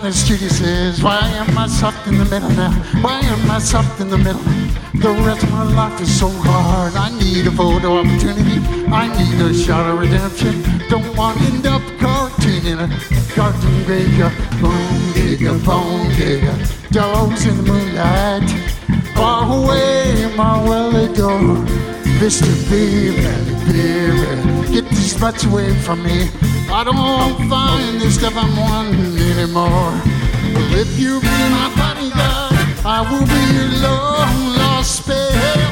the street, he says, why am I soft in the middle now? Why am I soft in the middle? The rest of my life is so hard. I need a photo opportunity. I need a shot of redemption. Don't want to end up cartoon in a cartoon graveyard. Bone digger, dogs in the moonlight. Far away, my well-adored Mr. Baby, get these butts away from me. I don't find this stuff I'm wanting anymore. Well, if you be my bodyguard, I will be your long lost spell.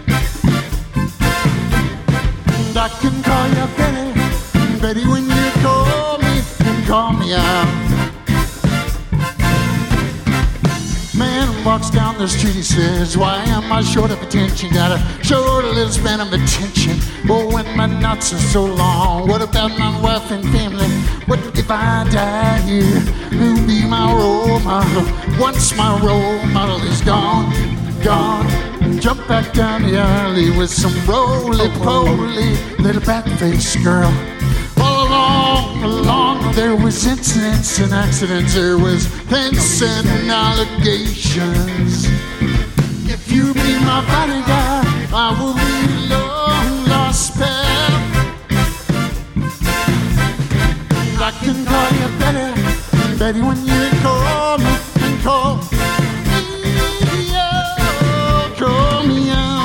And I can call you Betty, Betty, when you call me out. Man walks down the street, he says, why am I short of attention? Got a short little span of attention. Oh, when my nights are so long, what about my wife and family? What if I die here? Who'll be my role model? Once my role model is gone, jump back down the alley with some roly-poly little bat-faced girl. All along, there was incidents and accidents, there was hints and allegations. If you be my bodyguard, I will be your long lost spell. I can call you Betty, Betty, when you call me and call me out, call me out.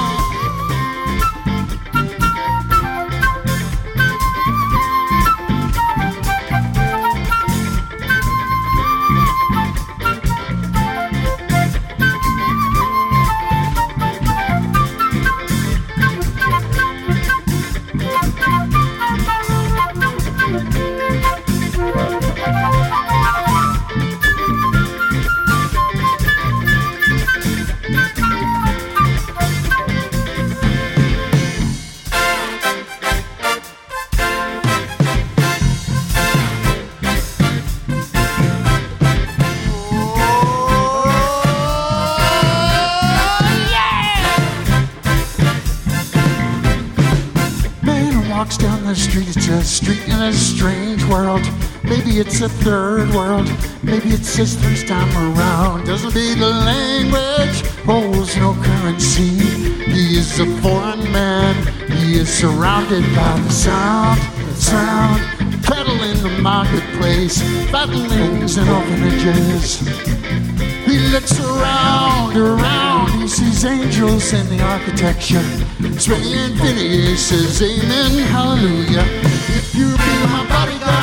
Walks down the street, it's a street in a strange world. Maybe it's a third world, maybe it's his first time around. Doesn't speak the language, holds no currency. He is a foreign man, he is surrounded by the sound. Cattle in the marketplace, battlings and orphanages. He looks around, he sees angels in the architecture. Swinging infinity, he says amen, hallelujah. If you be my bodyguard,